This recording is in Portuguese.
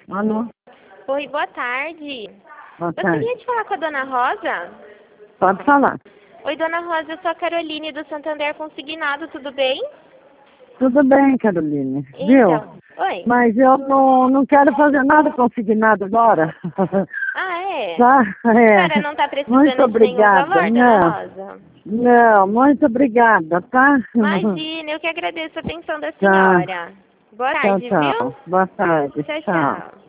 Alô? Oi, boa tarde. Boa Gostaria tarde. de falar com a dona Rosa? Pode falar. Oi, dona Rosa, eu sou a Caroline do Santander Consignado, tudo bem? Tudo bem, Carolina. Viu? Então, oi. Mas eu não quero fazer nada consignado agora. Ah, é? Tá? A senhora É. não está Muito precisando de nenhum obrigada. valor, dona Rosa? Não, muito obrigada, tá? Imagina, eu que agradeço a atenção da Tá. senhora. Boa Tchau, tarde, viu? tchau. Boa tarde. Tchau, Tchau. tchau.